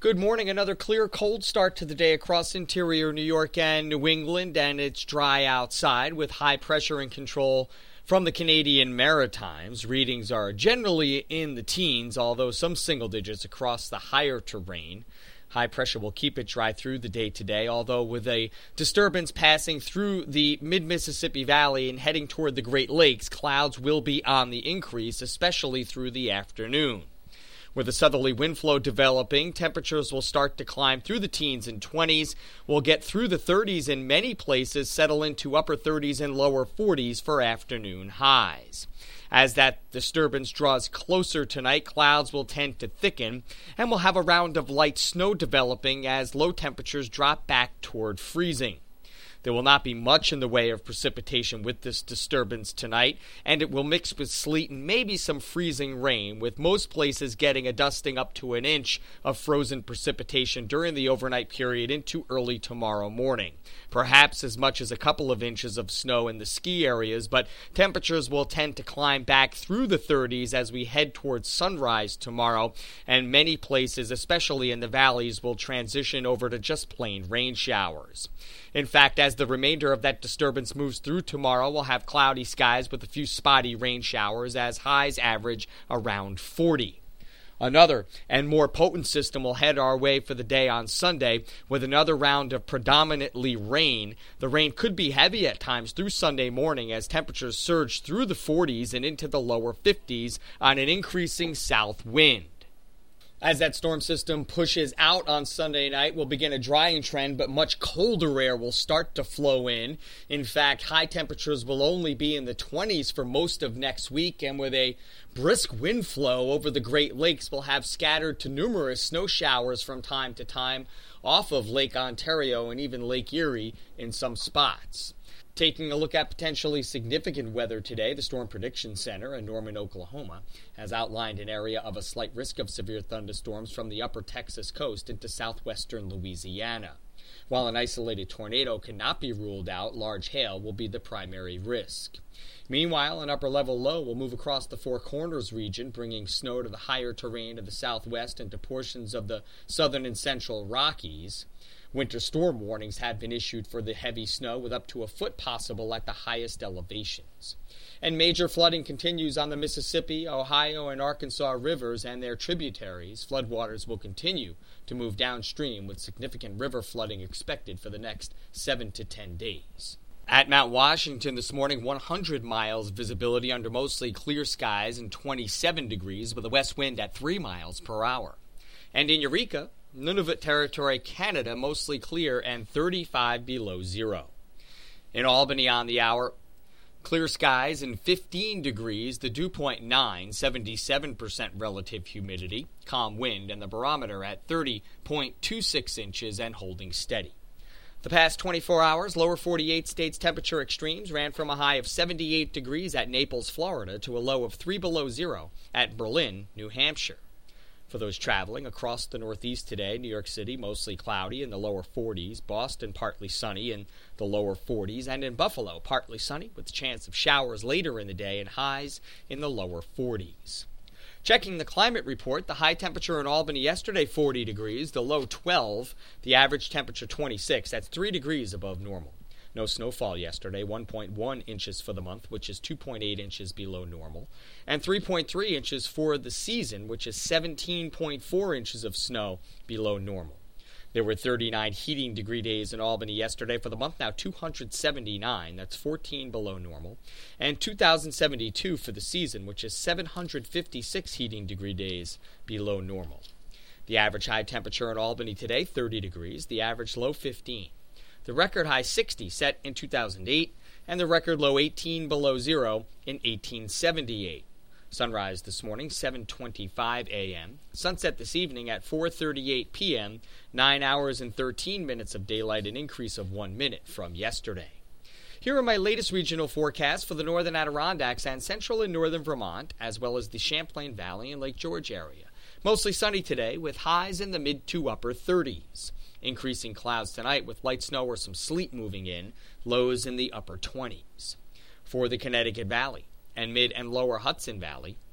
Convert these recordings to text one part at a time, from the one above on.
Good morning. Another clear, cold start to the day across interior New York and New England, and it's dry outside with high pressure in control from the Canadian Maritimes. Readings are generally in the teens, although some single digits across the higher terrain. High pressure will keep it dry through the day today, although with a disturbance passing through the mid-Mississippi Valley and heading toward the Great Lakes, clouds will be on the increase, especially through the afternoon. With a southerly wind flow developing, temperatures will start to climb through the teens and 20s. We'll get through the 30s in many places, settle into upper 30s and lower 40s for afternoon highs. As that disturbance draws closer tonight, clouds will tend to thicken, and we'll have a round of light snow developing as low temperatures drop back toward freezing. There will not be much in the way of precipitation with this disturbance tonight, and it will mix with sleet and maybe some freezing rain, with most places getting a dusting up to an inch of frozen precipitation during the overnight period into early tomorrow morning. Perhaps as much as a couple of inches of snow in the ski areas, but temperatures will tend to climb back through the 30s as we head towards sunrise tomorrow, and many places, especially in the valleys, will transition over to just plain rain showers. In fact, as the remainder of that disturbance moves through tomorrow, we'll have cloudy skies with a few spotty rain showers as highs average around 40. Another and more potent system will head our way for the day on Sunday with another round of predominantly rain. The rain could be heavy at times through Sunday morning as temperatures surge through the 40s and into the lower 50s on an increasing south wind. As that storm system pushes out on Sunday night, we'll begin a drying trend, but much colder air will start to flow in. In fact, high temperatures will only be in the 20s for most of next week, and with a brisk wind flow over the Great Lakes, we'll have scattered to numerous snow showers from time to time off of Lake Ontario and even Lake Erie in some spots. Taking a look at potentially significant weather today, the Storm Prediction Center in Norman, Oklahoma, has outlined an area of a slight risk of severe thunderstorms from the upper Texas coast into southwestern Louisiana. While an isolated tornado cannot be ruled out, large hail will be the primary risk. Meanwhile, an upper-level low will move across the Four Corners region, bringing snow to the higher terrain of the southwest and to portions of the southern and central Rockies. Winter storm warnings have been issued for the heavy snow, with up to a foot possible at the highest elevations. And major flooding continues on the Mississippi, Ohio, and Arkansas rivers and their tributaries. Floodwaters will continue to move downstream, with significant river flooding expected for the next 7 to 10 days. At Mount Washington this morning, 100 miles visibility under mostly clear skies and 27 degrees with a west wind at 3 miles per hour. And in Eureka, Nunavut Territory, Canada, mostly clear and 35 below zero. In Albany on the hour, clear skies and 15 degrees, the dew point 9, 77% relative humidity, calm wind, and the barometer at 30.26 inches and holding steady. The past 24 hours, lower 48 states temperature extremes ran from a high of 78 degrees at Naples, Florida, to a low of 3 below zero at Berlin, New Hampshire. For those traveling across the Northeast today, New York City mostly cloudy in the lower 40s, Boston partly sunny in the lower 40s, and in Buffalo partly sunny with a chance of showers later in the day and highs in the lower 40s. Checking the climate report, the high temperature in Albany yesterday 40 degrees, the low 12, the average temperature 26. That's 3 degrees above normal. No snowfall yesterday, 1.1 inches for the month, which is 2.8 inches below normal, and 3.3 inches for the season, which is 17.4 inches of snow below normal. There were 39 heating degree days in Albany yesterday. For the month now, 279, that's 14 below normal, and 2,072 for the season, which is 756 heating degree days below normal. The average high temperature in Albany today, 30 degrees, the average low 15. The record high 60 set in 2008, and the record low 18 below zero in 1878. Sunrise this morning, 7:25 a.m. Sunset this evening at 4:38 p.m., 9 hours and 13 minutes of daylight, an increase of 1 minute from yesterday. Here are my latest regional forecasts for the northern Adirondacks and central and northern Vermont, as well as the Champlain Valley and Lake George area. Mostly sunny today, with highs in the mid to upper 30s. Increasing clouds tonight with light snow or some sleet moving in, lows in the upper 20s. For the Connecticut Valley and mid and lower Hudson Valley,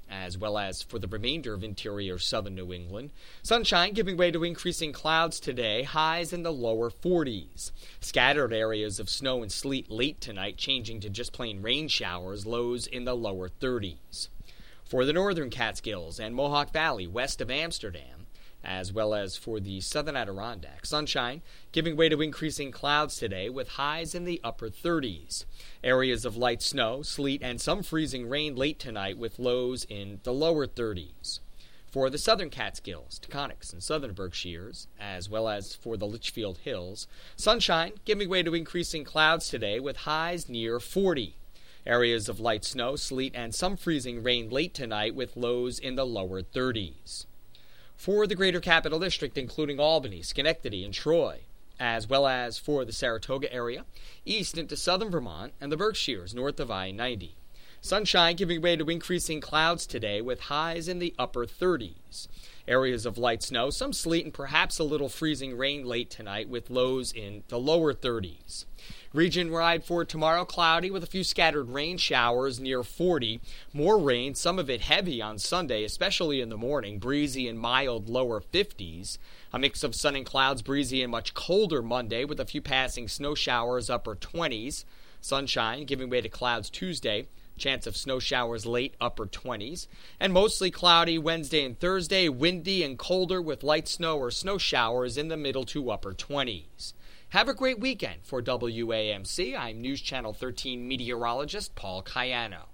as well as for the remainder of interior southern New England. Sunshine giving way to increasing clouds today, highs in the lower 40s. Scattered areas of snow and sleet late tonight, changing to just plain rain showers, lows in the lower 30s. For the northern Catskills and Mohawk Valley west of Amsterdam, as well as for the southern Adirondack, sunshine giving way to increasing clouds today with highs in the upper 30s. Areas of light snow, sleet, and some freezing rain late tonight with lows in the lower 30s. For the southern Catskills, Taconics, and southern Berkshires, as well as for the Litchfield Hills, sunshine giving way to increasing clouds today with highs near 40. Areas of light snow, sleet, and some freezing rain late tonight with lows in the lower 30s. For the greater capital district, including Albany, Schenectady, and Troy, as well as for the Saratoga area, east into southern Vermont, and the Berkshires north of I-90. Sunshine giving way to increasing clouds today with highs in the upper 30s. Areas of light snow, some sleet, and perhaps a little freezing rain late tonight with lows in the lower 30s. Region-wide for tomorrow, cloudy with a few scattered rain showers near 40. More rain, some of it heavy on Sunday, especially in the morning, breezy and mild lower 50s. A mix of sun and clouds, breezy and much colder Monday with a few passing snow showers upper 20s. Sunshine giving way to clouds Tuesday. Chance of snow showers late upper 20s. And mostly cloudy Wednesday and Thursday, windy and colder with light snow or snow showers in the middle to upper 20s. Have a great weekend. For WAMC, I'm News Channel 13 meteorologist Paul Cayano.